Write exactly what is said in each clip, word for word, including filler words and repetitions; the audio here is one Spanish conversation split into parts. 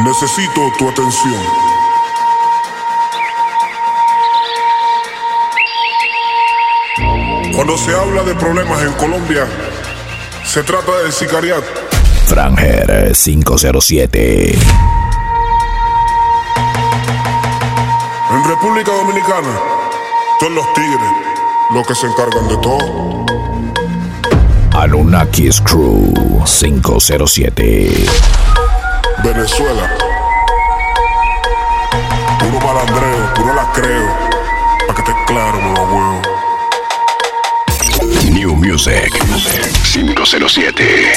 Necesito tu atención. Cuando se habla de problemas en Colombia, se trata del sicariato. Franger cinco cero siete. En República Dominicana, son los tigres los que se encargan de todo. Anunnakis Crew cinco cero siete. Venezuela, puro malandreo, puro lacreo, pa' que esté claro, mamá huevo. New Music cinco cero siete.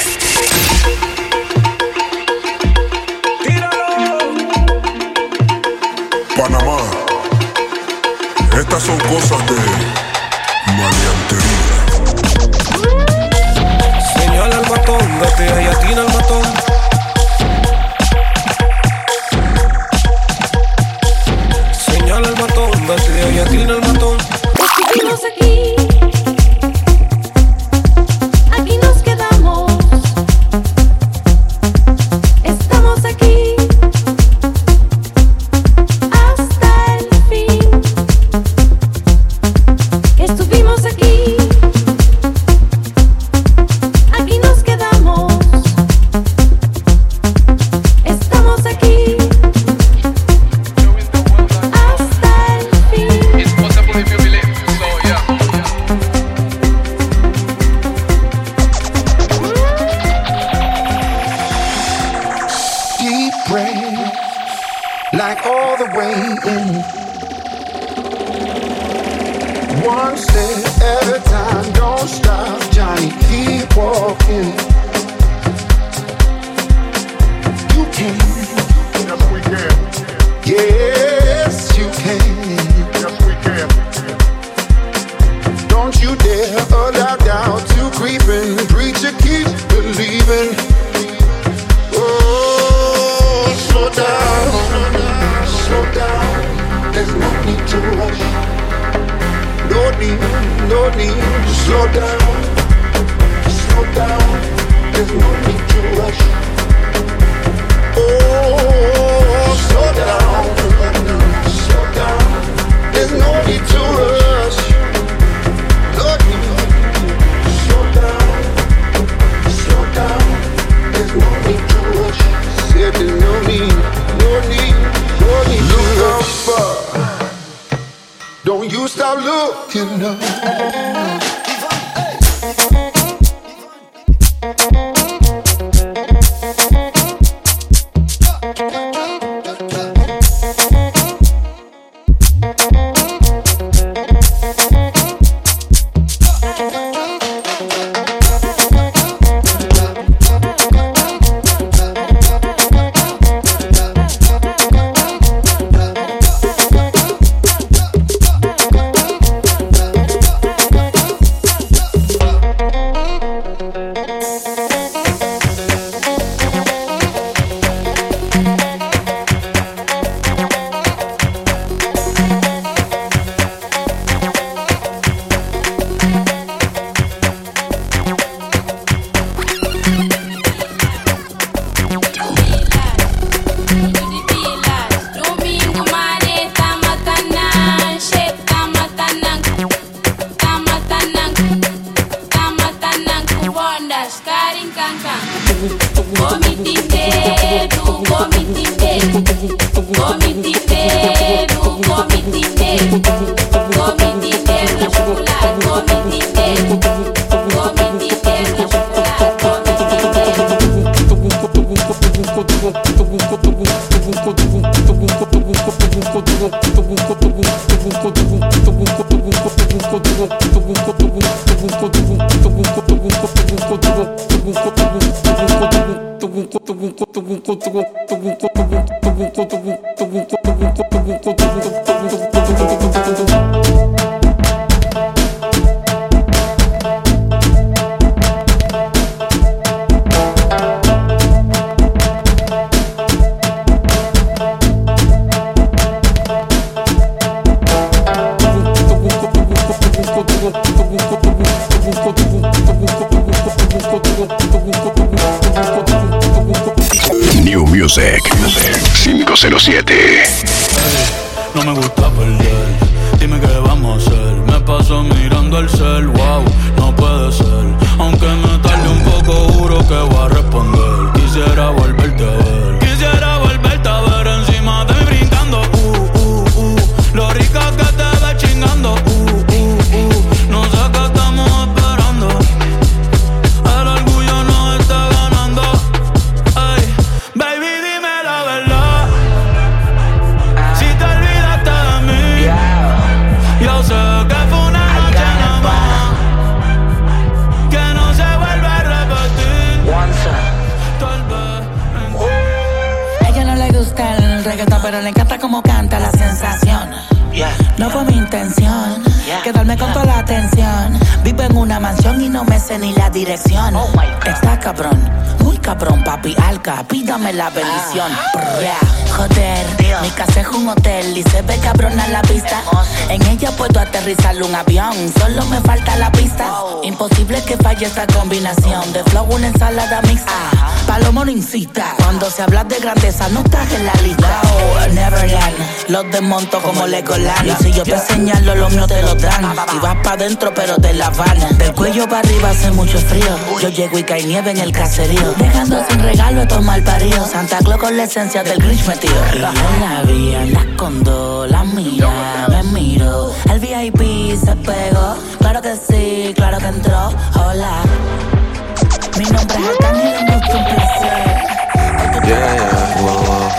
Panamá, estas son cosas de maleantería. Señala al matón, gatea y atina al matón. Señala al matón, gatea y atina al matón. Estuvimos aquí, aquí nos quedamos. Estamos aquí hasta el fin. Estuvimos aquí, aquí nos quedamos. Estamos aquí hasta el fin. It's possible if you believe. So yeah. Deep breath, like all the way in. One step at a time, don't stop, Johnny, keep walking. You can, Yes, we can. yes, you can. Yes, we can. Don't you dare allow doubt to creep in. Preacher, keep believing. Oh, slow down, slow down. There's no need to rush. No need, no need to slow down, slow down. There's no need to rush. Oh, slow down, slow down. There's no need to rush. No need, slow down, slow down. There's no need to rush. Said there's no need, no need, no need to rush. Look up. Don't you stop looking up. New Music cinco cero siete. No me gusta perder, dime qué vamos a hacer. Me paso mirando el cel, wow, no puede ser. Aunque me tarde un poco, juro que voy a responder. Quisiera volverte a ver, quisiera volverte a ver encima de mí brincando. Uh, uh, uh, lo rica que te ves chingando. Uh, uh, uh, no sé qué estamos esperando. El orgullo nos está ganando. Ay, baby, dime la verdad. Si te olvidaste de mí, yo sé que fue una noche nada más, que no se vuelve a repetir. Tal vez. A ella no le gusta el reggaetón, pero le encanta como canta la sensación. No fue mi intención quedarme con toda la atención. Vivo en una mansión y no me sé ni la dirección. Está cabrón, muy cabrón, papi alca, pídame la bendición. Brr, joder, mi casa es un hotel y se ve cabrona la vista. En ella puedo aterrizar un avión, solo me falta la pista. Imposible que falle esta combinación de flow, una ensalada mixta. Palomo no incita, cuando se habla de grandeza no estás en la lista. Oh, Neverland, los desmonto como Legoland. Y si yo te señalo, los míos te lo dan. Y vas pa' dentro pero te la van. Del cuello para arriba hace mucho frío. Yo llego y cae nieve en el caserío, dejando sin regalo estos malparidos. Santa Claus con la esencia del Grinch metido. Y yo la vi, la escondo, la mira, me miro. El V I P se pegó, claro que sí, claro que entró. Hola, mi nombre es Arcángel, es mucho un placer. Yeah, yeah, wow, wow.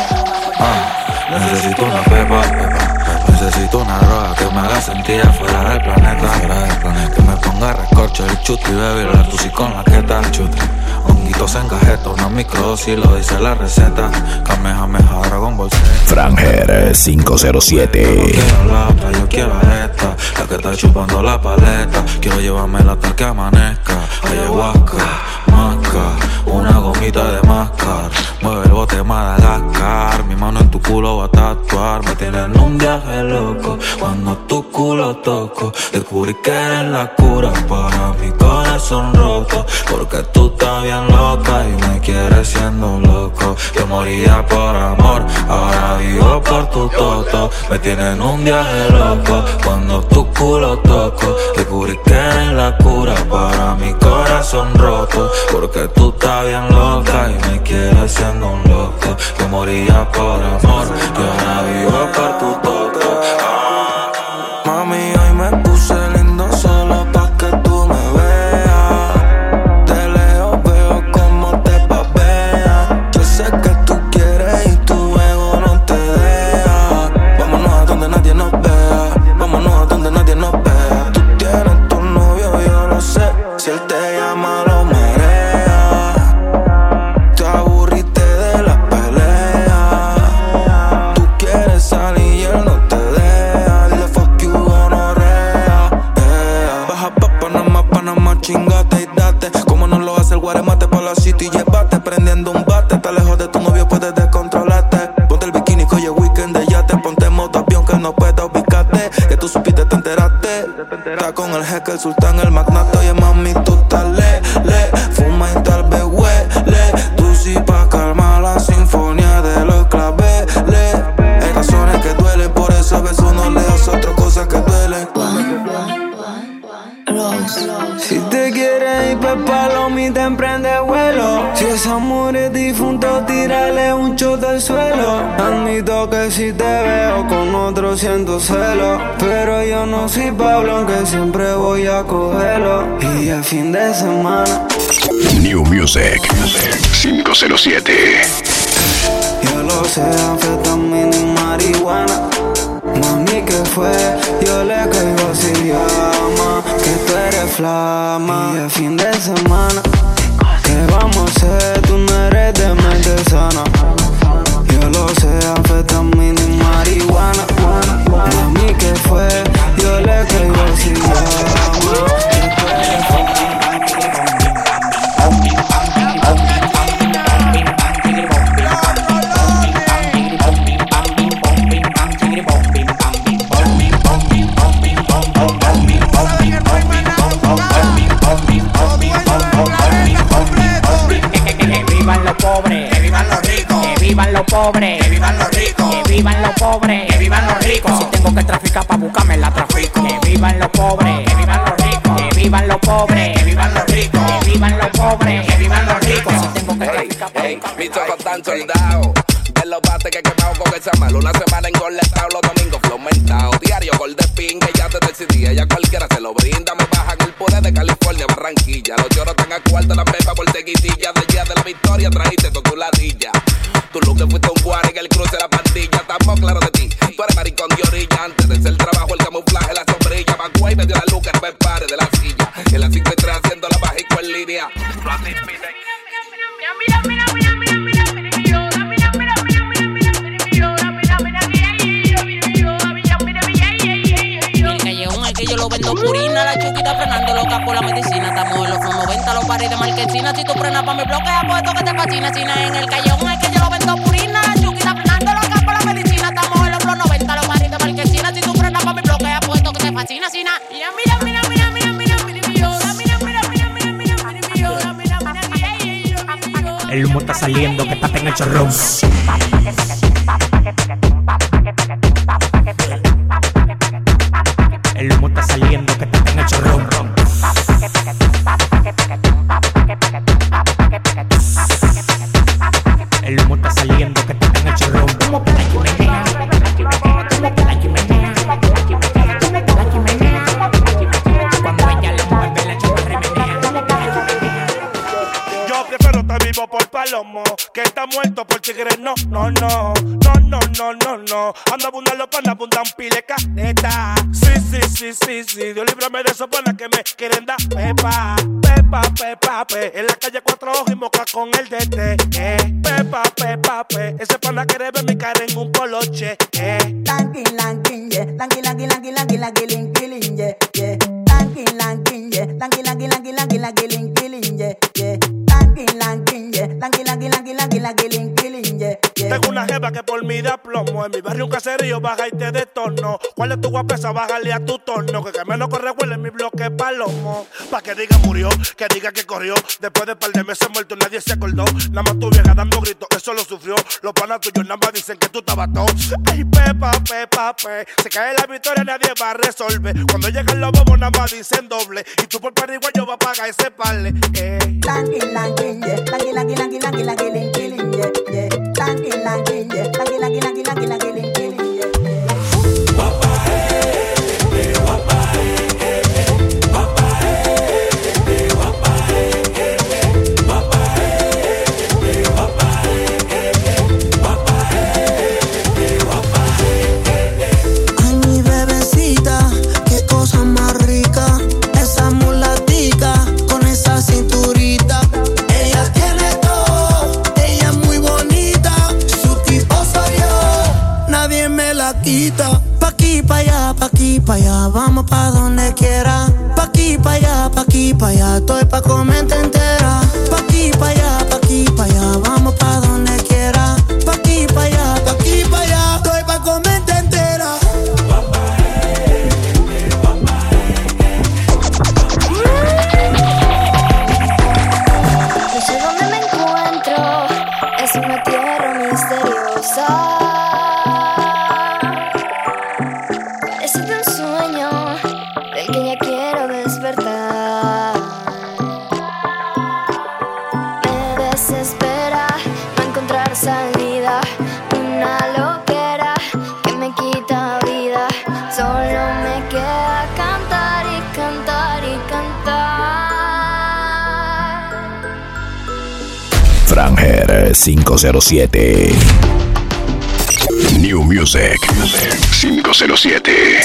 Ah, necesito una pepa, pepa. Necesito una droga que me haga sentir afuera del planeta, fuera del planeta. Que me ponga recorcho el chute y bebe la tusi con la queta. Chute, honguitos en cajeta, una microdosis, lo dice la receta. Kamehameha, Dragon Ball Z. Franger cinco cero siete. Yo no quiero la otra, yo quiero esta, la que está chupando la paleta. Quiero llevármela hasta que amanezca. Ayahuasca, masca, una gomita de máscar. Mueve el bote Madagascar, mi mano en tu culo va a tatuar. Me tienen un viaje loco cuando tu culo toco. Descubrí que eres la cura para mi corazón roto, porque tú estás bien loca y me quieres siendo loco. Yo moría por amor, ahora vivo por tu toto. Me tienen un viaje loco cuando tu culo toco. Descubrí que eres la cura para mi corazón roto, porque tú estás bien loca y me quieres siendo un loco. Yo moría por amor y ahora vivo por tu toto. Ah. Mami, hoy me puse lindo solo pa' que tú me veas. De lejos veo cómo te papeas. Yo sé que tú quieres y tu ego no te deja. Vámonos a donde nadie nos vea, vámonos a donde nadie nos vea. Tú tienes tu novio, yo lo sé. Si él te llama, lo marea. Te aburriste de la pelea. Tú quieres salir y él no te deja. Dile fuck you, gonorrea. Yeah. Baja pa' Panamá, Panamá, chingate y date. Como no lo hace el guaremate pa' la city y llévate. Prendiendo un bate, está lejos de tu novio, puedes descontrolarte. Ponte el bikini, coge weekend de yate. Ponte modo avión que no pueda ubicarte. Que tú supiste, te enteraste. Está con el jeque, el sultán, el magnate. Oye mami, tú estás le, le. Fuma y tal vez huele. Tú sí pa' calmar la sinfonía de los claveles. Hay razones que duelen, por eso a veces uno le hace otras cosas que duelen. Si te quieres ir pa' Palomi, te emprende vuelo. Si es amor es difunto, tírale un shot al suelo. Admito que si te veo con otro siento celo, pero yo no soy Pablo, aunque siempre voy a cogerlo. Y el fin de semana New Music cinco cero siete. yo lo sé, anfetamina y marihuana. Mami, ¿qué fue? Yo le caigo si llama, que tú eres flama. Y el fin de semana, ¿qué vamos a hacer? Tú no eres de mente sana. Yo lo sé, anfetamina y marihuana. Mami, ¿qué fue? Yo le caigo si llama, que tú eres flama. Que vivan los pobres, que vivan los ricos, que pobres, que vivan los ricos, que vivan los pobres, que vivan los ricos. Si tengo que traficar pa' buscarme la trafico. Que vivan los pobres, que vivan los ricos, que vivan los pobres, que vivan los ricos, que vivan los pobres, que vivan los ricos. Si tengo que traficar pa' Hey, buscarme mis ojos están soldados. De los bates que he quemado con esa mal. Una semana engoletado, los domingos flow mentado. Diario gol de pin, que ya te decidí. Ella cualquiera se lo brinda. Me bajan el poder de California, Barranquilla. Los choros están a cuarto, la pepa por seguidilla. Del día de la victoria trajiste tu ladilla. Tu look que fuiste un guardia en el cruce de la pandilla. Estamos claros de ti, tú eres maricón de orilla. Antes de ser el trabajo, el camuflaje, la sombrilla. Macguay me dio la luz, que no me pare de la silla. En la cinco y tres haciendo la bajico en línea. Mira, mira, mira, mira, mira, mira, mira, mira, mira, mira, mira, mira, mira, mira, mira, el callejón es que yo lo vendo purina, la chuquita frenando loca por la medicina. Estamos en los noventa, los paris de marquesina. Si tú frenas pa' mi bloque, apuesto que te fascina. China en el callejón es que yo lo vendo purina, la chuquita frenando loca por la medicina. Estamos en los noventa, los paris de marquesina. Si tú frenas pa' mi bloque, apuesto que te fascina. China. Mira, mira, mira, mira, mira, mira, mira, mira, mira, mira, mira, mira, mira, mira, mira, el humo está saliendo, que está en el chorrón. El humo está saliendo, que está en el chorrón. El humo está saliendo, que está en el chorrón. Humo para la chimenea, humo para la chimenea, cuando ella le mueve la chapa remenea. Yo prefiero estar vivo por palomo que estar muerto por tigre. No, no, no, no, no, no, no, no. Ando abundan los panas, abundan pile caneta. Sí, sí, sí, sí, sí. Dios líbrame de esos panas que me quieren dar pepa. Pepa, pepa, pe. En la calle cuatro ojos y moca con el D T. Eh. Pepa, pepa, pe. Ese pana quiere ver mi cara en un poloche. Eh. Lankin, lankin, yeah. Lankin, lankin, lankin, lankin, lankin, lankin, lankin, yeah, yeah. Lankin, lankin, yeah. Lankin, lankin, lankin, lankin, lankin, lankin, yeah, yeah. Lankin, lankin, yeah. Lankin, lankin, lankin, lankin, lankin, lankin, yeah, yeah. Tengo una jeva que por mí da plomo. En mi barrio un caserío baja y te detorno. ¿Cuál es tu guapesa? Bájale a tu torno. Que que menos corre huele en mi bloque palomo. Pa' que diga murió, que diga que corrió. Después de par de meses muerto nadie se acordó. Nada más tu vieja dando gritos, eso lo sufrió. Los panas tuyos nada más dicen que tú estabas todo. Ay, pepa, pepa, pe. Se cae la victoria, nadie va a resolver. Cuando llegan los bobos nada más dicen doble. Y tú por pariguayo vas a pagar ese parle. Eh. Lankin, lankin, yeah. Lankin, lankin, lankin, lankin, lankin, lankin, yeah, yeah. Lankin, lankin, yeah. Lankin, lankin, lankin, lankin, lankin, lankin, yeah. Guapa, eh, eh, guapa, eh, eh, guapa, eh, eh, guapa, eh, eh, guapa, eh, eh, guapa, eh, eh, guapa, eh, eh, guapa, eh, eh. Ay, mi bebecita, qué cosa más rica. Esa mulatica con esa cinturita. Ella tiene todo, ella es muy bonita. Su tipo soy yo, nadie me la quita. Pa' aquí, pa' allá, pa' aquí, pa' allá. Vamos pa' donde quiera. Pa' aquí, pa' allá, pa' aquí, pa' allá. Estoy pa' comerte entera. Pa' aquí, pa' allá, pa' aquí, pa' allá. Vamos pa' donde quiera. Pa' aquí, pa' allá, pa' aquí, pa' allá. Estoy pa' comerte entera. No sé dónde me encuentro, es una tierra misteriosa. Parece un sueño del que ya quiero despertar. Me desespera no encontrar salida, una loquera que me quita vida. Solo me queda cantar y cantar y cantar. Franger cinco cero siete. New Music cinco cero siete.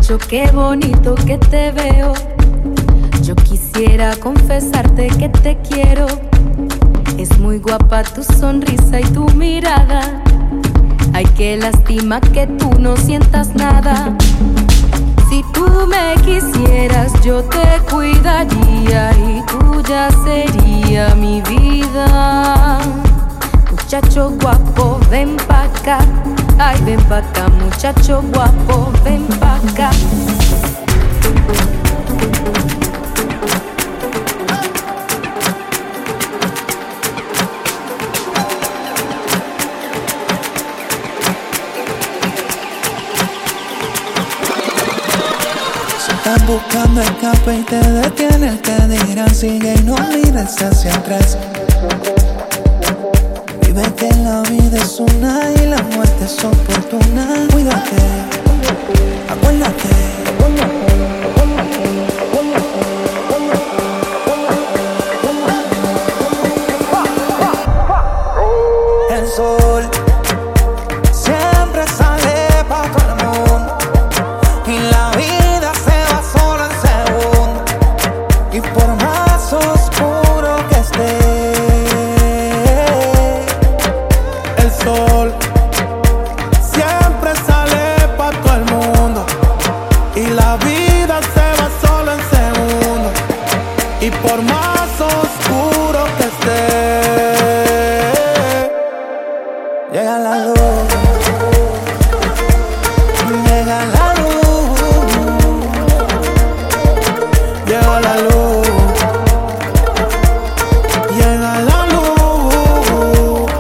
Muchacho, qué bonito que te veo. Yo quisiera confesarte que te quiero. Es muy guapa tu sonrisa y tu mirada. Ay, qué lástima que tú no sientas nada. Si tú me quisieras, yo te cuidaría y tuya sería mi vida. Muchacho guapo, ven pa' acá. Ay, ven pa' acá, muchacho guapo, ven pa' acá. Estás buscando escape y te detienes, te dirán sigue y no mires hacia atrás. Vive que la vida es una y la muerte es oportuna. Cuídate, acuérdate. El sol siempre sale pa' todo el mundo y la vida se va solo en segundo. Y por más oscuro que esté, el sol siempre sale pa' todo el mundo y la vida se va solo en segundo. Y por más oscuro que esté, llega la luz. Llega la luz. Llega la luz. Llega la luz.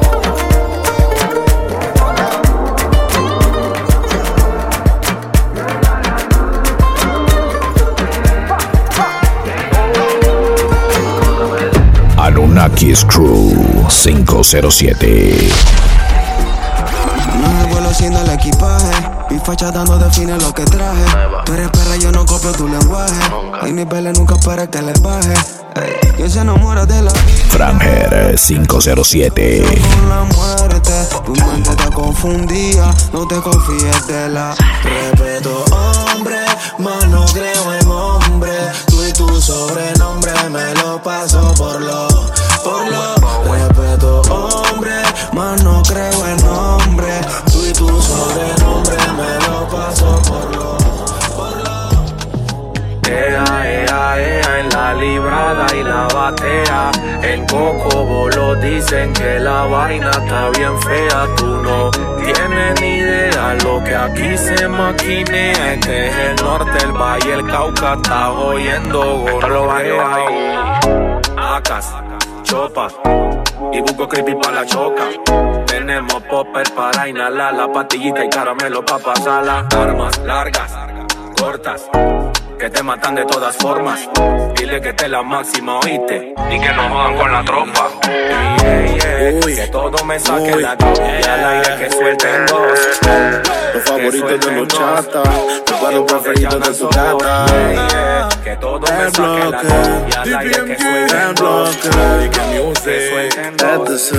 Anunnakis Crew cinco cero siete. No me vuelo haciendo el equipaje. Mi facha dando define lo que traje. Tú eres perra, yo no copio tu lenguaje. Hay niveles, nunca para que les baje. Ey, ¿quién se enamora de la Franger cinco cero siete. con la muerte? Tu mente está confundida, no te confíes de la. Respeto, hombre, más no creo en hombre. Tú y tu sobrenombre me lo paso por lo, por lo. Respeto, hombre, más no creo en hombre. Tú y tu sobrenombre me lo paso por lo, por lo. Ea, ea, ea, en la librada y la batea. En Cocobolo dicen que la vaina está bien fea. Tú no tienes ni idea lo que aquí se maquinea. Este es el norte, el valle, el Cauca. Estás oyendo gorrea. Acas, chopas y busco creepy pa' la choca. Tenemos popper para inhalar, la pastillita y caramelo pa' pasarla. Armas largas, cortas, que te matan de todas formas. Dile que te la máxima, oíste, y que no jodan con la tropa. Yeah, yeah, uy, que todo me saque uy, la copia, yeah, al aire que suelten dos. Los favoritos de los chatas, los cuadros preferidos de su gata. Yeah, yeah, que todo me saque la copia, al aire que suelten dos. Que suelten dos.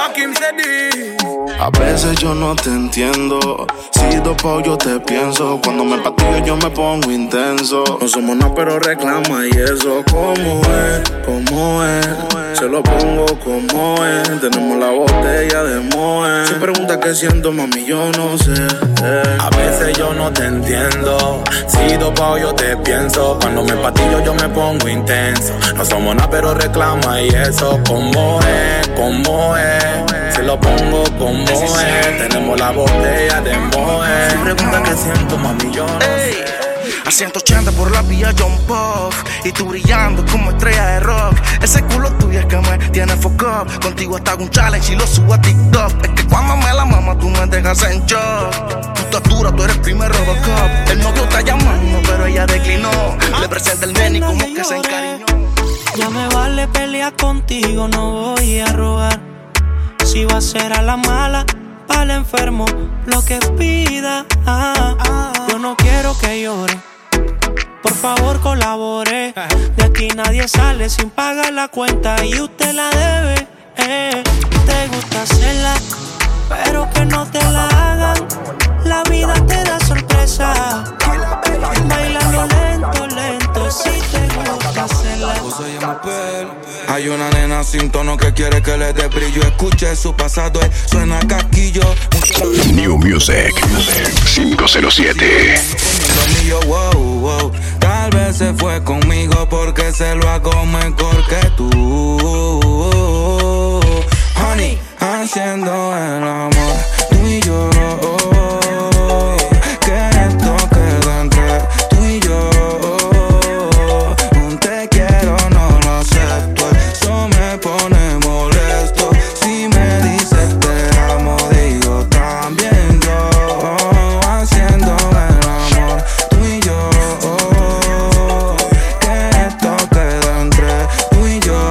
A veces yo no te entiendo. Si dopo yo te pienso. Cuando me patillo yo me pongo intenso. No somos nada pero reclama y eso. ¿Cómo es? ¿Cómo es? Se lo pongo como es. Tenemos la botella de Moe. Si pregunta qué siento, mami, yo no sé. eh. A veces yo no te entiendo. Si dopo yo te pienso. Cuando me patillo yo me pongo intenso. No somos nada pero reclama y eso. ¿Cómo es? ¿Cómo es? Se lo pongo como es. Tenemos la botella de Moe. Si pregunta qué siento, mami, yo no sé. A ciento ochenta por la vía John Pop. Y tú brillando como estrella de rock. Ese culo tuyo es que me tiene foco. Contigo hasta hago un challenge y lo subo a TikTok. Es que cuando me la mama tú me dejas en shock. Tu estatura, tú eres primer Robocop. El novio está llamando pero ella declinó. Le presenta el nene y como que se encariñó. Ya me vale pelear contigo, no voy a rogar. Si va a ser a la mala, pa'l enfermo, lo que pida. Ah, ah, yo no quiero que llore. Por favor colabore. De aquí nadie sale sin pagar la cuenta y usted la debe. Eh, te gusta hacerla, pero que no te la hagan. La vida te da sorpresa. Hay una nena sin tono que quiere que le dé brillo. Escuche su pasado, eh, suena casquillo. New Music cinco cero siete. Wow, wow. Tal vez se fue conmigo porque se lo hago mejor que tú. Honey, haciendo el amor, tú y yo. Que esto queda entre tú y yo. Un te quiero no lo acepto, eso me pone molesto. Si me dices te amo, digo también yo. Haciendo el amor, tú y yo. Que esto queda entre tú y yo.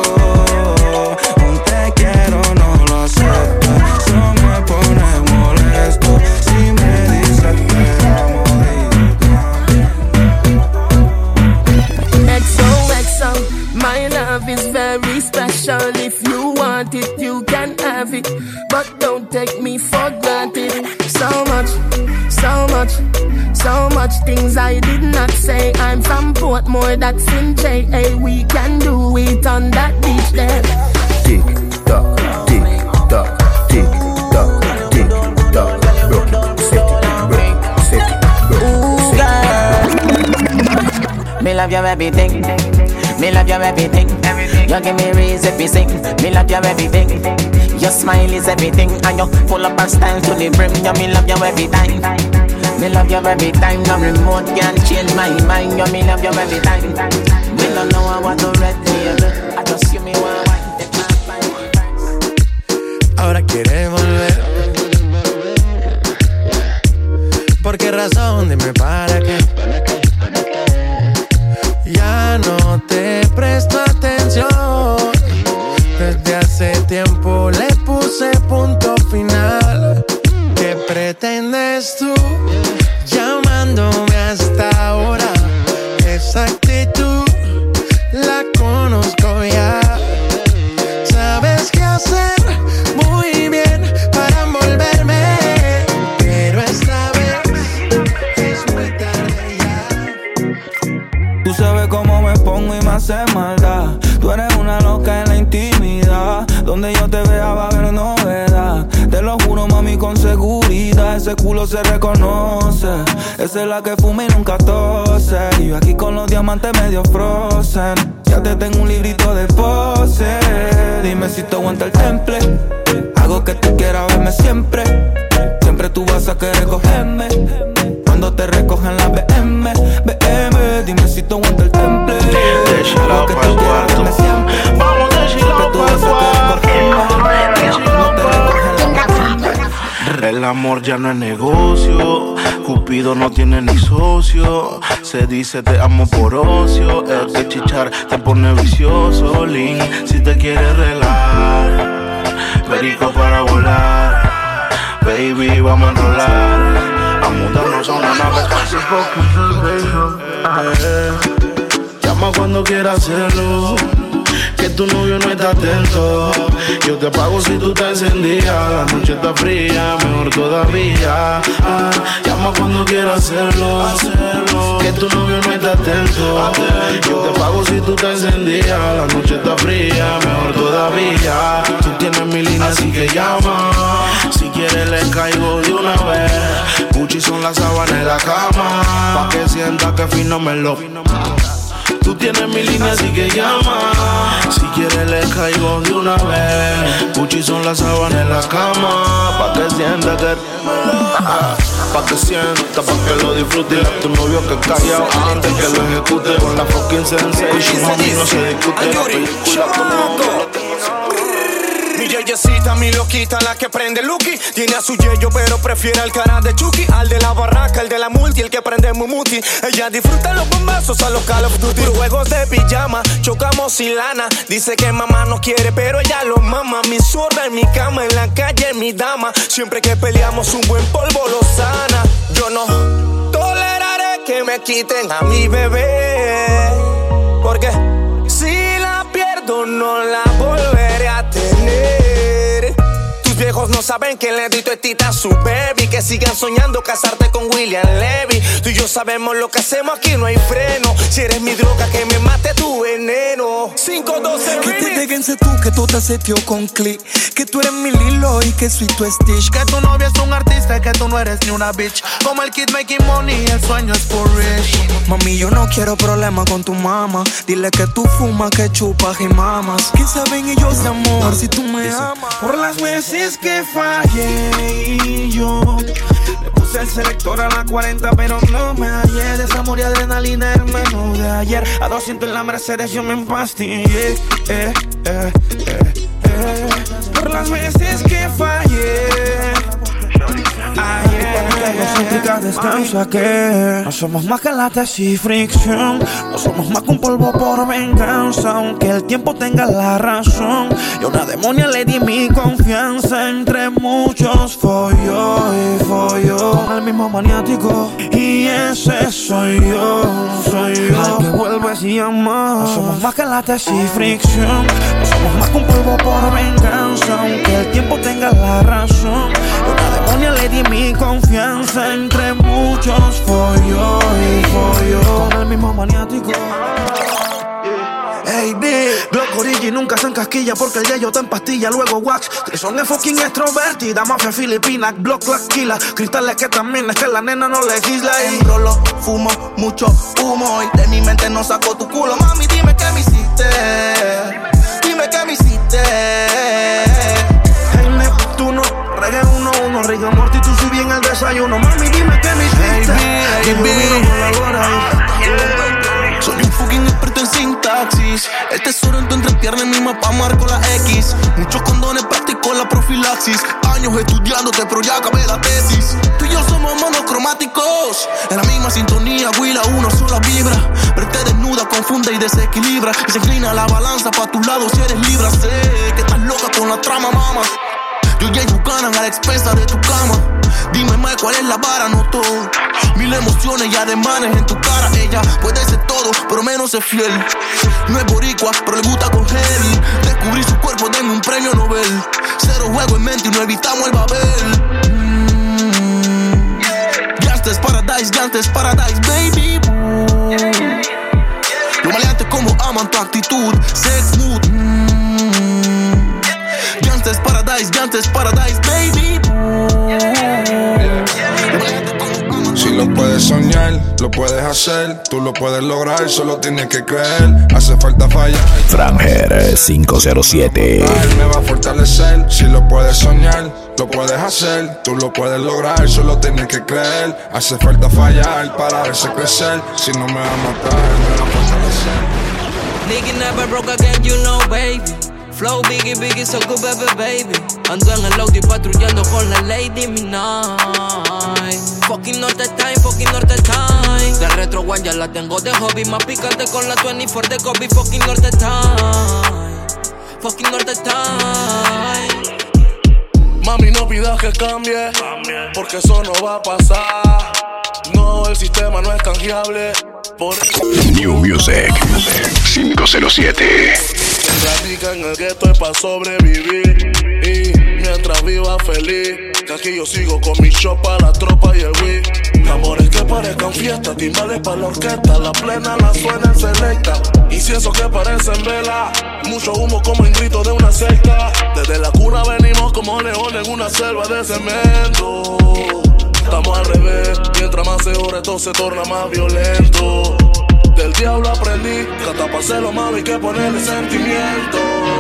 Un te quiero no lo acepto, eso me pone molesto. Si me dices te amo, digo X O X O, my love is very special. If you want it, you can have it, but don't take me for granted. So much, so much, so much things I did not say. I'm from Portmore, that's in J A. We can do it on that beach there. Tick tock, tick tock, tick tock, tick tock. Broke it, set it, break, set it, break. Ooh, girl, me love your everything. Me love your everything. You give me reason to sing. Me love your everything. Your smile is everything, and you full up of style to the brim. You me love you every time. Me love you every time. No remote can change my mind. You me love you every time. Me don't know I want to red table. I just you me one wine. Ahora quiere volver. ¿Por qué razón? Dime para qué. Ya no te presto atención. Desde hace tiempo le puse punto final. ¿Qué pretendes tú llamándome hasta ahora? Esa actitud la conozco ya. Sabes qué hacer muy bien para envolverme, pero esta vez es muy tarde ya. Tú sabes cómo me pongo y me hace maldad. Tú eres una loca en la intimidad. Donde yo te vea va a haber novedad. Te lo juro, mami, con seguridad. Ese culo se reconoce. Esa es la que fuma y nunca tose. Y yo aquí con los diamantes medio frozen. Ya te tengo un librito de pose. Dime si te aguanta el temple. Hago que tú quieras verme siempre. Siempre tú vas a querer cogerme. Cuando te recogen la B M, B M. Dime si te aguanta el temple. Hago que tú quieras verme siempre. Vamos de chilo pa'l cuarto. El amor ya no es negocio. Cupido no tiene ni socio. Se dice te amo por ocio. Es que chichar te pone vicioso. Link, si te quieres relajar. Perico para volar. Baby, vamos a enrolar. A mudarnos a una nave espacial. Llama cuando quieras hacerlo. Que tu novio no está atento. Yo te pago si tú estás encendida. La noche está fría, mejor todavía. Ah, llama cuando quieras hacerlo, hacerlo. Que tu novio no está atento. Yo te pago si tú estás encendida. La noche está fría, mejor todavía. Tú tienes mi línea, así que llama. Si quieres le caigo de una vez. Gucci son las sábanas en la cama. Pa' que sienta que fino me lo. Tú tienes mi línea, así que llama. Si quieres le caigo de una vez. Gucci son las sábanas en la cama. Pa' que sienta que ah, pa' que sienta, pa' que lo disfrute. Dile a tu novio que callao antes que lo ejecute. Con la fucking sensation, mami, no se discute. La película con novio. Mi yeyecita, mi loquita, la que prende Lucky. Tiene a su yeyo, pero prefiere al cara de Chucky. Al de la barraca, el de la multi, el que prende Mumuti. Ella disfruta los bombazos a los Call of Duty. Juegos de pijama, chocamos sin lana. Dice que mamá no quiere, pero ella lo mama. Mi zorra en mi cama, en la calle, mi dama. Siempre que peleamos un buen polvo lo sana. Yo no toleraré que me quiten a mi bebé. Porque si la pierdo no la volveré a tener. Tus viejos ojos no saben que le doy tuetita a su baby. Que sigan soñando casarte con William Levy. Tú y yo sabemos lo que hacemos, aquí no hay freno. Si eres mi droga, que me mate tu veneno. cinco doce Que te déjense tú, que tú te setió con click. Que tú eres mi Lilo y que soy tu Stitch. Que tu novia es un artista y que tú no eres ni una bitch. Como el kid making money, el sueño es for rich. Mami, yo no quiero problemas con tu mamá. Dile que tú fumas, que chupas y mamas. Que saben ellos de amor si tú me amas. Por las veces que fallé y yo le puse el selector a la cuarenta pero no me hallé. De amor y adrenalina el menú de ayer. A doscientos en la Mercedes yo me empastillé. eh, eh, eh, eh. Por las veces que fallé ayer. Egocéntrica, descansa que no somos más que lates y fricción. No somos más que un polvo por venganza. Aunque el tiempo tenga la razón, yo a una demonia le di mi confianza. Entre muchos folló y folló con el mismo maniático. Y ese soy yo, soy yo. Al que vuelves y amas. No somos más que lates y fricción. No somos más que un polvo por venganza. Aunque el tiempo tenga la razón, yo a una demonia le di mi confianza. Entre muchos folló y folló con el mismo maniático. Hey, bitch, Glock Origi nunca se encasquilla porque el yayo está en pastilla, luego wax. Trison es fucking extrovertida, mafia filipina, Block la quila. Cristales que también es que la nena no legisla. Y enrolo, fumo, mucho humo y de mi mente no saco tu culo. Mami, dime qué me hiciste. Dime qué me hiciste. Hey, Neptuno, reggae uno uno, Rick and Morty, tú si bien el desayuno. Mami, dime qué me hiciste. Hey, baby, soy un fucking experto en sintaxis. El tesoro en tu entrepierna, en mi mapa marco la X. Muchos condones, practico la profilaxis. Años estudiándote, pero ya acabé la tesis. Tú y yo somos monocromáticos. En la misma sintonía, Willa, una sola vibra. Verte desnuda, confunde y desequilibra. Y se inclina la balanza pa' tu lado si eres libra. Sé que estás loca con la trama, mama. Yo y ellos ganan a la expensa de tu cama. Dime más cuál es la vara, no todo. Mil emociones y ademanes en tu cara. Ella puede ser todo, pero menos es fiel. No es boricua, pero le gusta coger. Descubrí su cuerpo, denme un premio Nobel. Cero juego en mente y no evitamos el Babel. mm. Gangsters Paradise, Gangsters Paradise, baby. Los maleantes como aman tu actitud. Sex mood. mm. Gangsters Paradise, Gangsters Paradise, baby. Si lo puedes soñar, lo puedes hacer. Tú lo puedes lograr, solo tienes que creer. Hace falta fallar. Franger cinco cero siete. Él me va a fortalecer. Si lo puedes soñar, lo puedes hacer. Tú lo puedes lograr, solo tienes que creer. Hace falta fallar para verse crecer. Si no me va a matar, me va a fortalecer. Nigga never broke again, you know, baby. Flow biggie, biggie, so good, baby, baby. Ando en el Audi patrullando con la Lady Midnight. Fucking Norte Time, fucking Norte Time. De retro one ya la tengo de hobby. Más picante con la veinticuatro de Kobe. Fucking Norte Time. Fucking Norte Time. Mami, no pidas que cambie, porque eso no va a pasar. No, el sistema no es canjeable. Por New Music cinco cero siete. Practica en el gueto es pa' sobrevivir. Y mientras viva feliz, que aquí yo sigo con mi shop pa' la tropa y el weed. Tambores que parezcan fiesta, timbales pa' la orquesta. La plena la suena en selecta. Inciensos que parecen vela. Mucho humo como el grito de una secta. Desde la cuna venimos como leones en una selva de cemento. Estamos al revés, mientras más se ora esto se torna más violento. Del diablo aprendí que hasta para hacerlo malo hay que ponerle sentimiento.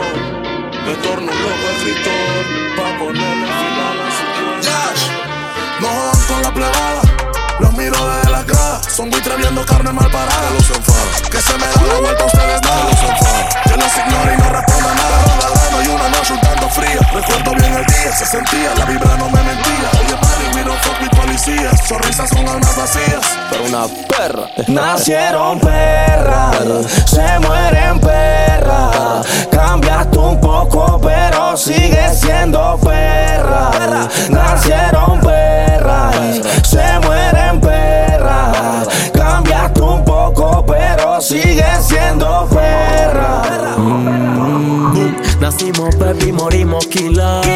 Me torno un loco escritor pa' ponerle final a su cuento. No jodan con la plebada, los miro desde la grada. Son buitres viendo carne mal parada. Los enfado, que se me da la vuelta a ustedes nada. Los enfado, yo los ignoro y no respondo a nada. Rodando y una noche un tanto fría. Recuerdo bien el día, se sentía, la vibra no me mentía. Oye, Mali, we don't fuck with policías. Sonrisas son almas vacías, pero una perra. Nacieron perras, se mueren perras. Cambiaste un poco, pero sigues siendo perra. Nacieron perras, se mueren perras. Cambiaste un poco, pero sigues siendo perra. Mm-hmm. Nacimos baby, morimos killer.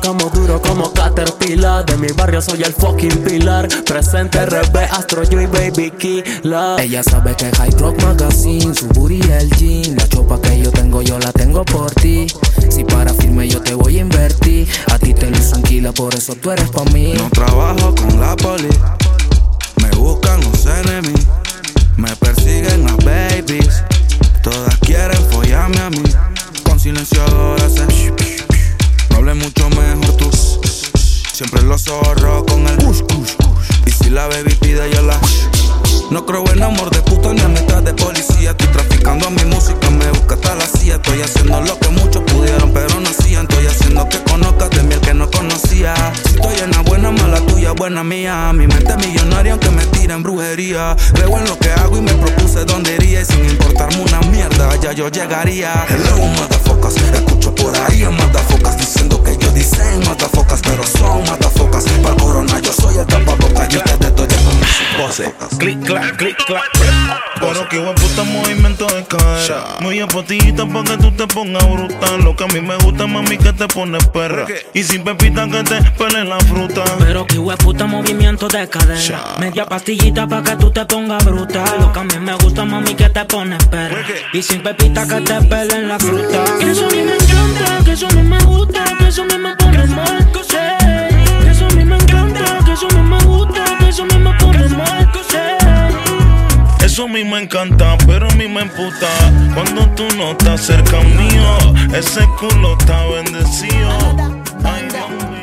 arrancamos duro como Caterpillar. De mi barrio soy el fucking pilar. Presente R B, Astro, yo y Baby Killa. Ella sabe que High Rock Magazine, su booty y el jean. La chopa que yo tengo, yo la tengo por ti. Si para firme yo te voy a invertir. A ti te luce tranquila, por eso tú eres pa' mí. No trabajo con la poli, me buscan los enemigos. Me persiguen las babies, todas quieren follarme a mí. Con silenciadores, eh. No hables mucho mejor tú. Siempre los zorros con el push, push. Y si la baby pide yo la. No creo en amor de puta ni amistad de policía. Estoy traficando a mi música, me busca hasta la C I A. Estoy haciendo lo que muchos pudieron pero no hacían. Estoy haciendo que conozcas de mí el que no conocía. Si estoy en la buena, mala tuya, buena mía. Mi mente es millonaria aunque me tiren brujería. Creo en lo que hago y me propuse donde iría. Y sin importarme una mierda, ya yo llegaría. Hello, motherfuckers, escucho por ahí en motherfuckers diciendo que yo dicen motherfuckers, pero son motherfuckers. Para corona yo soy el tapabocas y ustedes estoy con mis voces. Click, clack, click, clack. Pero que huevo puta movimiento de cadera. Muy apotita pa' que tú te pongas brutal. Lo que a mí me gusta, mami, que te pones perra. Y sin pepita que te pele la fruta. Pero que hueputa movimiento de cadera. Media pastillita pa' que tú te pongas brutal. Lo que a mí me gusta, mami, que te pones perra. Y sin pepita que te pelen la fruta. Que eso a mí me encanta, que eso a mí me gusta, que eso a mí me pone mal. Que eso a mí me encanta, que eso a mí me gusta, que eso a mí me pone mal. Eso a mí me encanta, pero a mí me emputa cuando tú no estás cerca mío. Ese culo está bendecido. Ay, mami.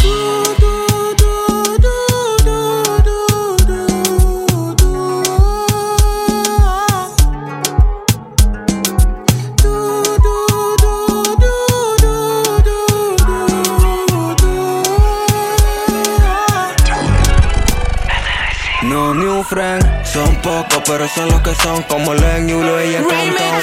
No new friend, son pocos pero son los que son. Como Len, Yulo y el Cantón.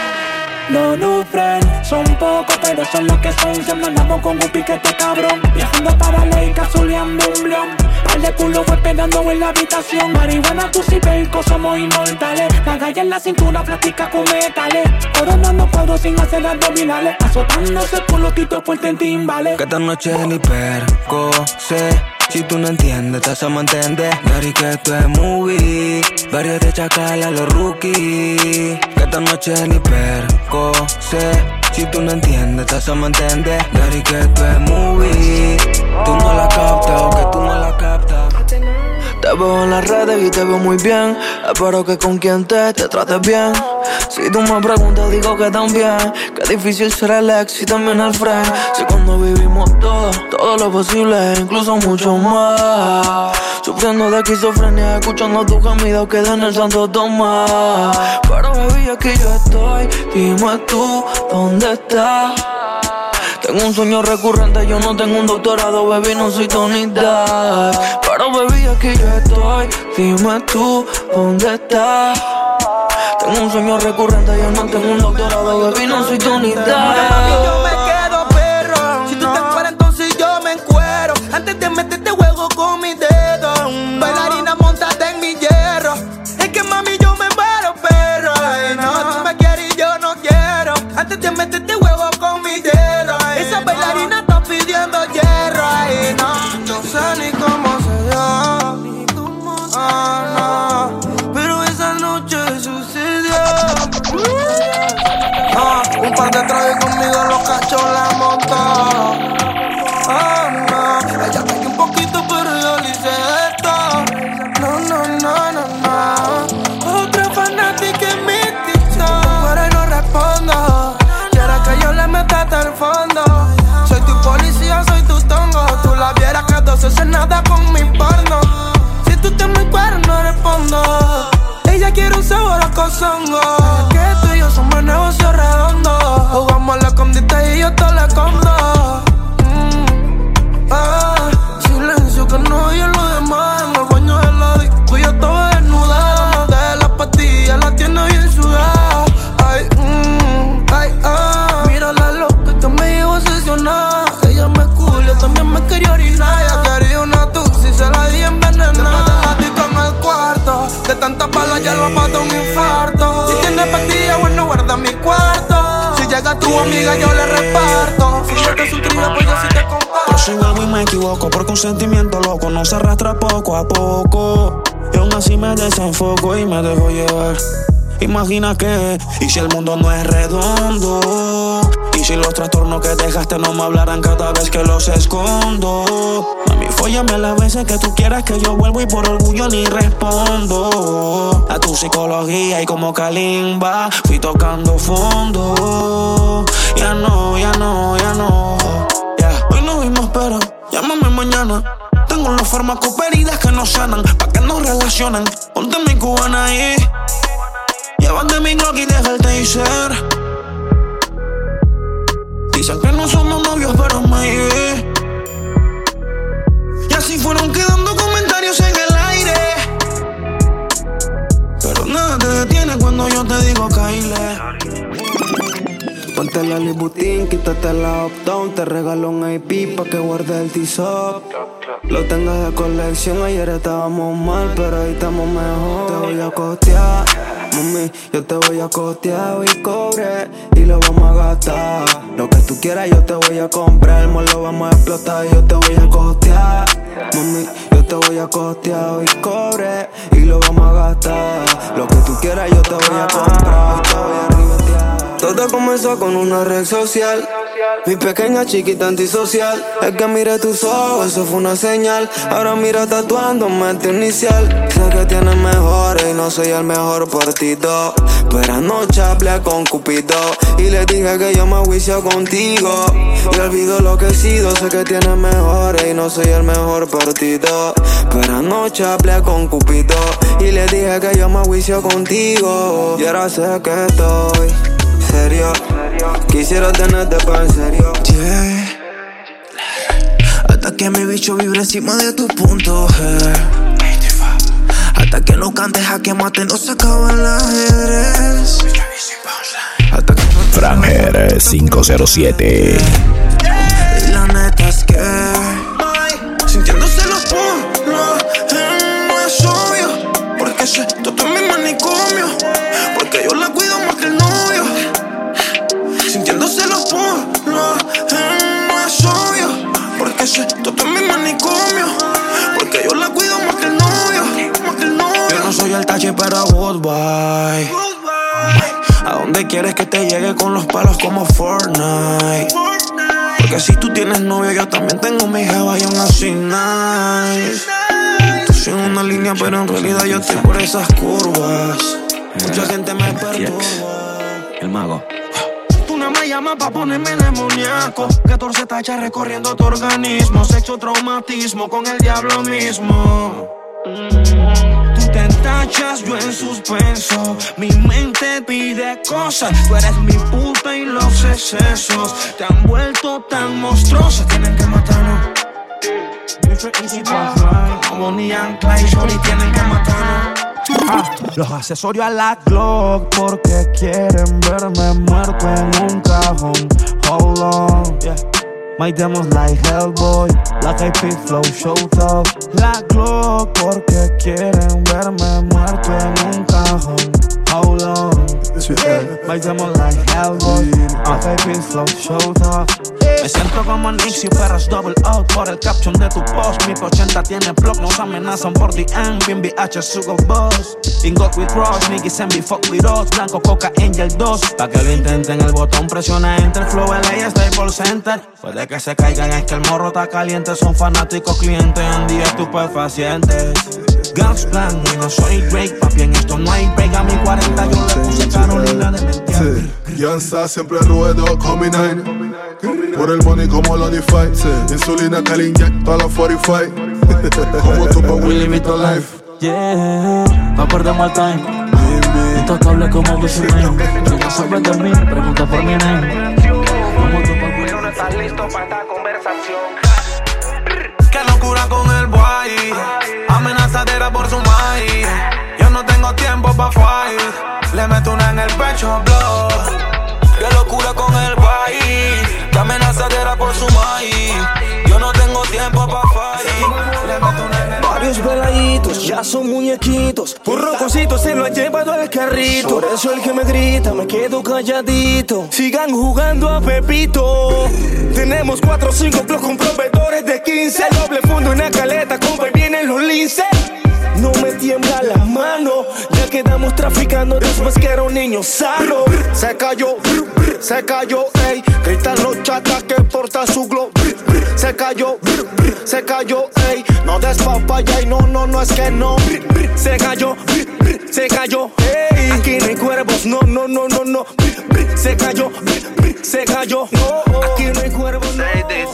No new friend, son pocos pero son los que son. Se mandamos con un piquete cabrón. Viajando para ley, cazuleando un blon. Par de culo fue pegando en la habitación. Marihuana, tú sí perico, somos inmortales. La galla en la cintura, plática con metales. Coronando cuadros sin hacer abdominales. Azotando ese culo, tito fuerte en timbales. Que esta noche ni perco sé. Si tú no entiendes, te hacemos entender. Dari que esto es movie. Varios de chacal a los rookies. Que esta noche ni perco sé. Si tú no entiendes, te hacemos entender. Dari que esto es movie. Tú no la captas o que tú no la captas. Te veo en las redes y te veo muy bien. Espero que con quien te, te trates bien. Si tú me preguntas digo que también. Que difícil ser el ex y también el friend. Si cuando vivimos todo, todo lo posible, incluso mucho más. Sufriendo de esquizofrenia, escuchando tu gemido que en el Santo Tomás. Pero baby, aquí yo estoy, dime tú, ¿dónde estás? Tengo un sueño recurrente, yo no tengo un doctorado, baby, no soy Tony Dice. Pero baby, aquí yo estoy, dime tú, ¿dónde estás? Tengo un sueño recurrente, yo no tengo un doctorado, baby, no soy Tony Dice. Yo me quedo perro, si tú te fueras entonces yo me encuero. Antes de meterte juego con mi dedo. Bailarina, montate en mi hierro. Es que mami yo me muero, perro. Ay, no, tú me quieres y yo no quiero. Antes de meterte juego con mi dedo. Esa bailarina está pidiendo hierro. Ay, no, no sé ni cómo se dio. Ah, no, pero esa noche sucedió. Ah, un par de trajes conmigo los cachos la montó. Ah, no, ella cayó un poquito pero yo le hice esto. No, no, no, no, no. Otra fanática en mi TikTok. Pero no respondo. Quiere que yo le meta hasta el fondo. Soy tu policía, soy tu tongo. Tú la vieras que dos haces nada con mi porno. Si tú te me cueras no respondo. Ella quiere un sabor a cozongo. Que tú y yo somos negocio redondo. Jugamos a la escondite y yo te la escondo. Mm, ah, silencio que no oye lo demás. En el baño de la disco yo estaba desnuda. De las pastillas la tiene bien sudada. Ay, mm, ay, ah. Mira la loca que me llevo obsesionada. Ella me cool, yo también me quería orinar. Ella quería una tuxi, se la di envenenada. En el cuarto, de tantas balas ya lo mata un infarto. Si tienes pastillas, bueno, guarda mi cuarto. Si llega tu amiga, yo le reparto. Si no te es un trío, pues yo sí te comparto. me equivoco, porque un sentimiento loco no se arrastra poco a poco. Y aún así me desenfoco y me dejo llevar. Imagina que, y si el mundo no es redondo, y si los trastornos que dejaste no me hablarán cada vez que los escondo. Mami, fóllame las veces que tú quieras que yo vuelvo y por orgullo ni respondo a tu psicología y como Kalimba fui tocando fondo. Ya no, ya no, ya no, yeah. Hoy nos vimos pero llámame mañana. Tengo los fármacos heridas que no sanan, pa' que nos relacionan. Ponte mi cubana ahí, llévate mi Glock y deja el taser. Dicen que no somos novios pero maybe. Y así fueron quedando comentarios en el aire, pero nada te detiene cuando yo te digo Kyle. Ponte la Libutin, quítate la Uptown. Te regalo un A P pa' que guarde el T-Sop. Lo tengas de colección, ayer estábamos mal, pero hoy estamos mejor. Te voy a costear, mami, yo te voy a costear y cobre y lo vamos a gastar. Lo que tú quieras yo te voy a comprar, lo vamos a explotar y yo te voy a costear. Mami, yo te voy a costear y cobre y lo vamos a gastar. Lo que tú quieras yo te voy a comprar y te voy a ribetear. Todo comenzó con una red social, mi pequeña chiquita antisocial. Es que miré tus ojos, eso fue una señal. Ahora mira tatuándome tu inicial. Sé que tienes mejores y no soy el mejor por ti, do. Pero anoche hablé con Cupido y le dije que yo me juicio contigo. Y olvido lo que he sido, sé que tienes mejores y no soy el mejor por ti, do. Pero anoche hablé con Cupido y le dije que yo me juicio contigo. Y ahora sé que estoy serio, quisiera tenerte pa' en serio, yeah. Hasta que mi bicho vibre encima de tu punto G. Hasta que no cantes a que mate, no se acaba el ajedrez. Hasta que no Franger quinientos siete. Y la neta es que sintiéndose los puntos, no es obvio, porque sé, tú estás en mi manicomio, porque yo la cuido más que el novio. Sintiéndose los puntos, no es obvio, porque sé, tú estás en mi manicomio, porque yo la cuido más que el novio, más que el novio. Yo no soy el tache pero goodbye. ¿A dónde quieres que te llegue con los palos como Fortnite? Porque si tú tienes novio yo también tengo mi jeva y aún así nice. Tú soy una línea pero en realidad yo estoy por esas curvas. Mucha gente me perturba. El mago. Tú no me llamas pa' ponerme demoníaco. catorce tachas recorriendo tu organismo. Sexo traumatismo con el diablo mismo. Tú te tachas, yo en suspenso. Mi mente pide cosas. Tú eres mi puta y los excesos te han vuelto tan monstruosos. Tienen que matarnos. Bonnie and Clyde, shorty, tienen que matarnos. Ah, los accesorios a la Glock porque quieren verme muerto en un cajón. Hold on, yeah. My demos like Hellboy, Black Eyed Peas flow, show tough. La Glock porque quieren verme muerto en un cajón. Hold on, yeah. My demos like Hellboy, Black Eyed Peas flow, show tough. Me siento como Nix y perras double out por el caption de tu post. Mi ochenta tiene blog, nos amenazan por D M. Bien B H, Sugar Boss. In God we cross, niggas and be fuck with us. Blanco, Coca, Angel dos. Pa' que lo intenten, el botón presiona enter. Flow L A, Staples Center. Puede que se caigan, es que el morro está caliente. Son fanáticos clientes en día estupefacientes. Guns Plan, y no soy Drake, papi, en esto no hay break. A mi cuarenta yo le puse Carolina de mentira. Sí, Yansa siempre ruedo, Comi nine. Por el money como Lonify, sí. Insulina que le inyecto a la cuarenta y cinco. Como tu pa' Willy Vito Life. Yeah, no perdemos el time. Intocable como Gucci Mane. Si no sabes de mí, pregunta por mi name. Como tu pa' Willy. No estás listo para esta conversación. Qué locura con el boy. Amenazadera por su maíz. Yo no tengo tiempo pa' fight. Le meto una en el pecho, blow. Qué locura con el boy. Qué amenazadera por su maíz. Yo no tengo tiempo pa' fight. Le meto una en el Varios peladitos ya son muñequitos. Por rocosito se lo ha llevado al carrito. Por eso el que me grita me quedo calladito. Sigan jugando a Pepito. Tenemos cuatro o cinco clubs con proveedores de quince. una caleta, compa, y vienen los linces. No me tiembla la mano, ya quedamos traficando después que era un niño sano. Se cayó, se cayó, ey. Gritan los chatas que porta su glow. Se cayó, se cayó, ey. No des papaya y no, no, no es que no. Se cayó, se cayó, ey. Aquí no hay cuervos, no, no, no, no, no. Se cayó, se cayó, aquí no hay cuervos, no.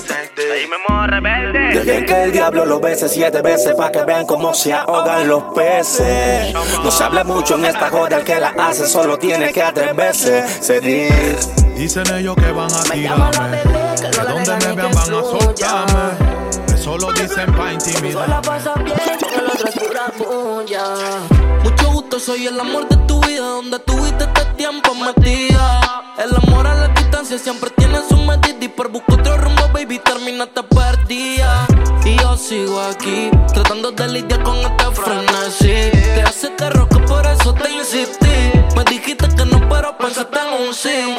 Dejen que el diablo lo bese siete veces pa' que vean cómo se ahogan los peces. No se habla mucho en esta joda, el que la hace solo tiene que atreverse. Se dice. Dicen ellos que van a tirarme, que donde me vean van a soltarme. Eso lo dicen pa' intimidar. La pasa bien, que el otro es pura puya. Mucho gusto, soy el amor de tu vida, donde tuviste este tiempo metida. El amor a la distancia siempre tiene su medida, y por buscar otro rumbo, baby, terminaste perdida. Y yo sigo aquí, tratando de lidiar con este frenesí. Te hace te roca, por eso te insistí. Me dijiste que no, pero pensaste en un sí.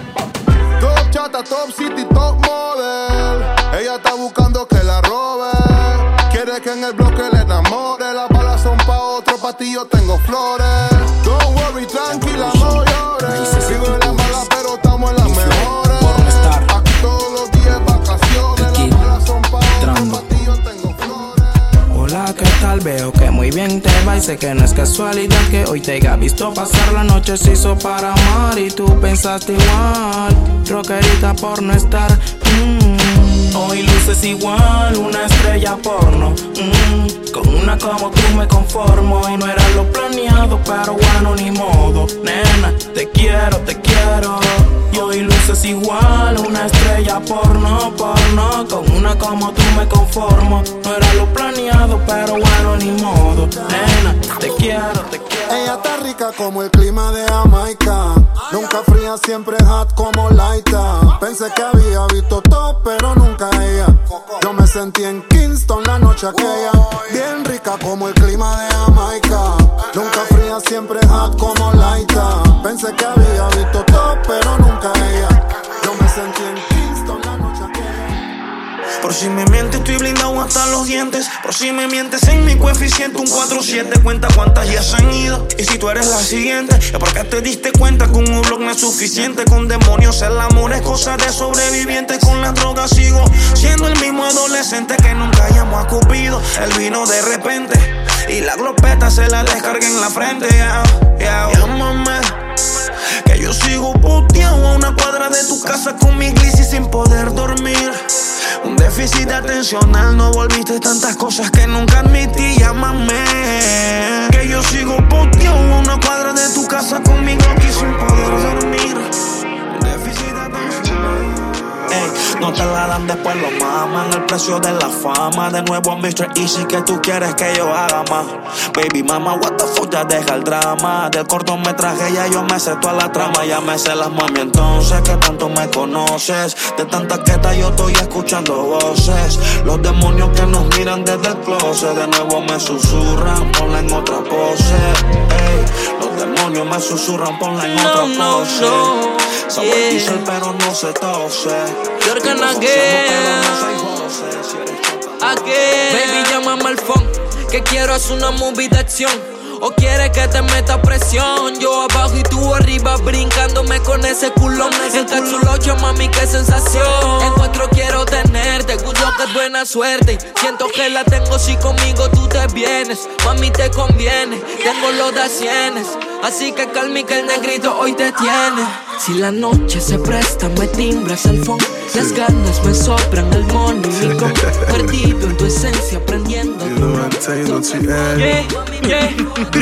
Top chata, top city, top model. Ella está buscando que la robe. Quiere que en el bloque le enamore. Las balas son pa' otro, pa' ti yo tengo flores. Don't worry, tranquila, no llores. Sigo en la mala, pero estamos en las mejores. Aquí todos los días vacaciones. Las balas son pa' otro, pa' ti yo tengo flores. Hola, ¿qué tal? Veo que muy bien te va y sé que no es casualidad que hoy te haya visto pasar la noche. Se hizo para amar y tú pensaste igual. Rockerita por no estar. Mm. Hoy luces igual, una estrella porno. Mm. Con una como tú me conformo. Y no era lo planeado, pero bueno, ni modo. Nena, te quiero, te quiero. Y hoy luces igual, una estrella porno, porno. Con una como tú me conformo. No era lo planeado, pero bueno, ni modo. Nena, te quiero, te quiero. Ella está rica como el clima de Jamaica. Nunca fría, siempre hot como Laita. Pensé que había visto todo, pero nunca ella. Yo me sentí en Kingston la noche aquella. Bien rica como el clima de Jamaica. Nunca fría, siempre hot como Laita. Pensé que había visto todo, pero nunca ella. Yo me sentí en Kingston la noche aquella. Por si me mientes, estoy blindado hasta los dientes. Por si me mientes en mi coeficiente, un cuatro siete. Cuenta cuántas ya se han ido. Y si tú eres la siguiente, es porque te diste cuenta que un blog no es suficiente. Con demonios el amor es cosa de sobrevivientes. Con las drogas sigo siendo el mismo adolescente que nunca llamó a Cupido. Él vino de repente y la glopeta se la descargué en la frente. Yeah, yeah. Llámame, que yo sigo puteado a una cuadra de tu casa con mi glissy sin poder dormir. Un déficit atencional, no volviste tantas cosas que nunca admití. Llámame, que yo sigo puteado a una cuadra de tu casa con mi glissy sin poder dormir. Un déficit atencional. Ey, no te la dan, después lo maman. El precio de la fama. De nuevo mister Easy, que tú quieres que yo haga más. Baby mama, what the fuck, ya deja el drama. Del cortometraje ya yo me sé toda la trama. Ya me sé las mami, entonces que tanto me conoces. De tanta queta yo estoy escuchando voces. Los demonios que nos miran desde el closet. De nuevo me susurran, ponla en otra pose. Ey, los demonios me susurran, ponla en otra no, pose. No, no. Sabe yeah. Diesel pero no se tose. You're gonna get again. Baby, llámame al phone, que quiero hacer una movie de acción. O quiere que te meta presión. Yo abajo y tú arriba, brincándome con ese culón. En cachulocho, mami, qué sensación. Encuentro quiero tenerte, gusto que es buena suerte. Siento que la tengo si conmigo tú te vienes. Mami, te conviene, tengo los de cienes. Así que calmi que el negrito hoy te tiene. Si la noche se presta, me timbras el phone. Las ganas me sobran, el money, mi con. Perdido en tu esencia, aprendiendo tu yeah, yeah.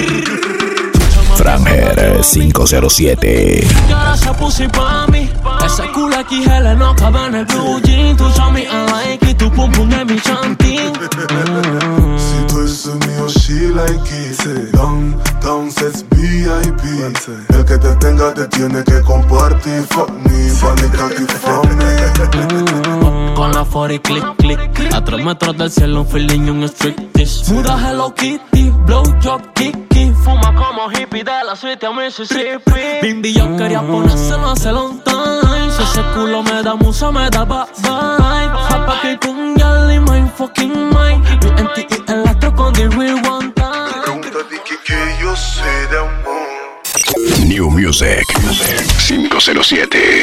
Franger cinco cero siete. Cara esa pussy pa' mí. Esa culo aquí gela no cabe en el blue jean. Tu chami I like it, tu pum pum de mi chantín. Si tú eres mío, she like it. Down, down, sets V I P. El que te tenga te tiene que compartir. Fuck me, panic aquí from me. Con la forty click, click. A tres metros del cielo, un feeling y un striptease. Muda Hello Kitty, blow job, kiki. Fuma como hippie de la suite a Mississippi. Bimbi, yo quería ponérselo hace long time. Si ese culo me da musa, me da vibe. Apa que con girl in my tu fucking mind. Mi N T I electro con the real one time. Pregunta de que, que yo sé de amor. New Music cinco cero siete.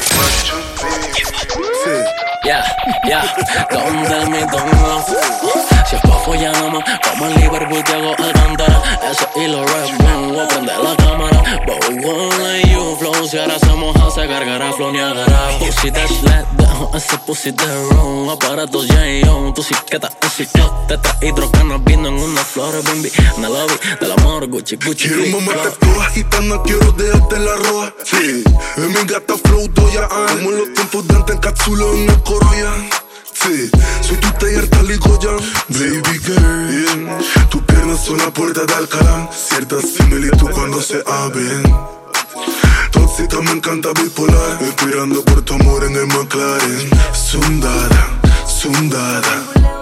Yeah, yeah, don't tell me don't love. Si es pa' follar nada más, como en Liverpool te hago Alcántara. Eso y los Red Bull, voy a prender la cámara. But we won't let you flow. Si ahora se moja, se cargará flow Niagara. Pussy that's let down, ese pussy de wrong. Aparatos J-O, tu psiqueta, tu psiqueta. Teta hidrocana, viendo en unas flores, baby. En el lobby del amor, Gucci, Gucci. Quiero mamarte toda gitana, quiero dejarte la roja. Sí, es mi gata flow doya. Como los tiempos de antes en cápsula en el Corolla. Sí, soy tu taller tal y Goya. Baby girl, yeah. Tus piernas son la puerta de Alcalá. Cierta similitud cuando se abren. Tóxica me encanta bipolar. Esperando por tu amor en el McLaren. Sundada, sundada.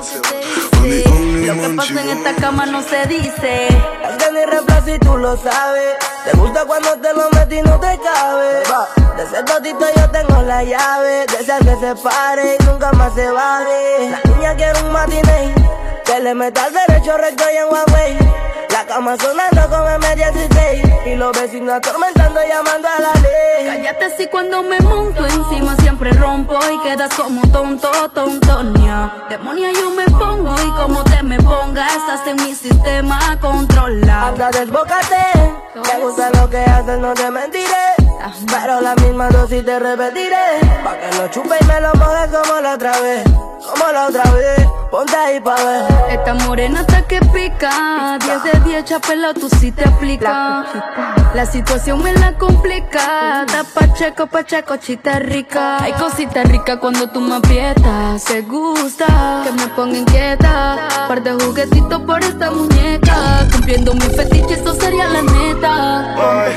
Lo que pasa en esta cama no se dice. Es que ni reemplazo y tú lo sabes. Te gusta cuando te lo metí y no te cabe. De ese totito yo tengo la llave. De ese que se pare y nunca más se baje. La niña quiere un matiné que le meta al derecho recto y en one way. La cama sonando como M dieciséis. Y los vecinos atormentando llamando a la ley. Cállate si cuando me monto encima siempre rompo y quedas como tonto, tontonia. Demonia yo me pongo y como te me pongas estás en mi sistema controlado. Anda desbócate, te gusta lo que haces, no te mentiré. Pero la misma dosis te repetiré. Pa' que lo chupe y me lo mojes como la otra vez. Como la otra vez, ponte ahí pa' ver. Esta morena hasta que pica. diez de diez, chapela, tú sí te aplicas. La situación me la complica. Da pacheco, pacheco, chita rica. Hay cosita rica cuando tú me aprietas. Se gusta que me ponga inquieta. Par de juguetitos por esta muñeca. Cumpliendo mi fetiche, eso sería la neta.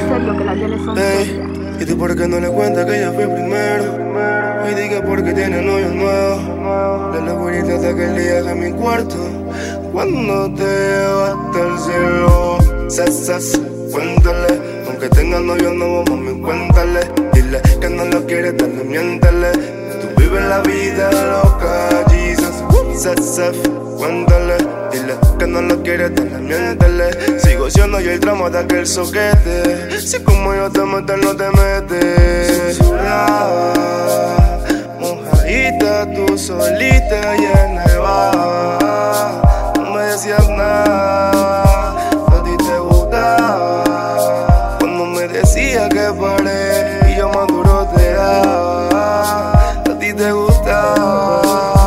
Ey, ¿y tú por qué no le cuentas que yo fui primero? Y diga porque tiene novio nuevo. De la güerita hasta aquel día de mi cuarto. Cuando te llevaste al cielo. Sas, cuéntale. Aunque tenga novio nuevo, mami, cuéntale. Dile que no lo quiere, dale, miéntale. Tú vives la vida loca, Jesus. Sas, cuéntale. Dile que no lo quiere, dale, miéntale. Sigo siendo yo el tramo de aquel soquete. Si como yo te meto, no te metes. Susurraba, mojadita, tú solita y en nevada. No me decías nada, a ti te gustaba. Cuando me decía que paré y yo más duro te daba. A ti te gustaba.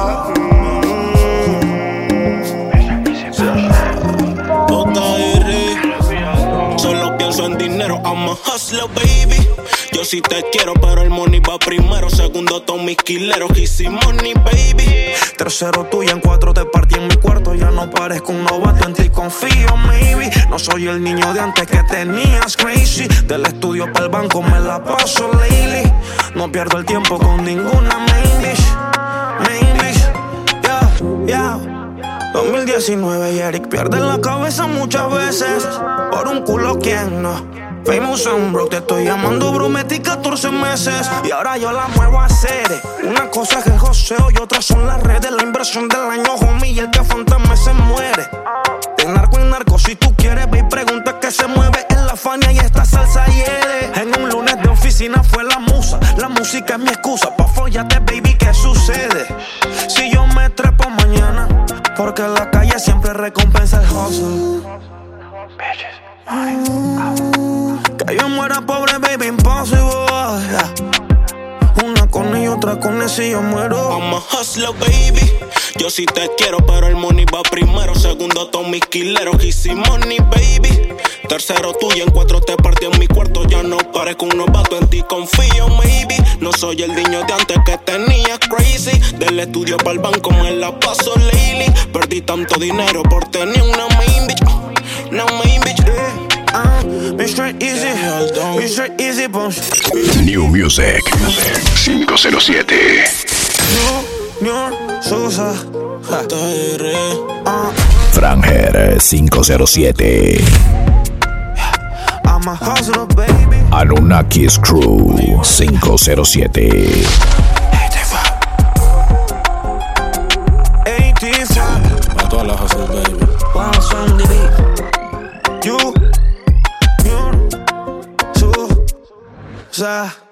En dinero, I'm a hustler, baby. Yo sí te quiero, pero el money va primero. Segundo, todos mis quileros, easy money, baby. Tercero tuyo, en cuatro te partí en mi cuarto. Ya no parezco un novato, en ti confío, maybe. No soy el niño de antes que tenías crazy. Del estudio para el banco me la paso lately. No pierdo el tiempo con ninguna main bitch. Main bitch, yeah, yeah. dos mil diecinueve y Eric pierde la cabeza muchas veces. Por un culo, ¿quién no? Famous and broke, te estoy llamando, bro, metí catorce meses. Y ahora yo la muevo a hacer. Una cosa es el joseo y otra son las redes. La inversión del año, homie, y el que fantasma se muere. De narco en narco, si tú quieres, ve y pregunta que se mueve en la Fania y esta salsa hiere. En un lunes de oficina fue la musa. La música es mi excusa pa' follarte, baby, ¿qué sucede? Si yo me trepo mañana, porque la calle siempre recompensa el hustle. Que yo muera pobre, baby, impossible. Una con y otra con ese y yo muero. I'm a hustler, baby. Yo sí te quiero, pero el money va primero. Segundo, todos mis quileros, easy money, baby. Tercero, tuyo, en cuatro te partí en mi cuarto. Ya no parezco un novato, en ti confío, maybe. No soy el niño de antes que tenía crazy. Del estudio para el banco me la paso lately. Perdí tanto dinero por tener una main bitch. Una main bitch, yeah. Uh, mister Easy, mister Easy Bones. New Music cinco cero siete. New York, Sosa, uh. Franger cinco cero siete. I'm a hustler, baby. Anunnakis Crew cinco cero siete. A T sea.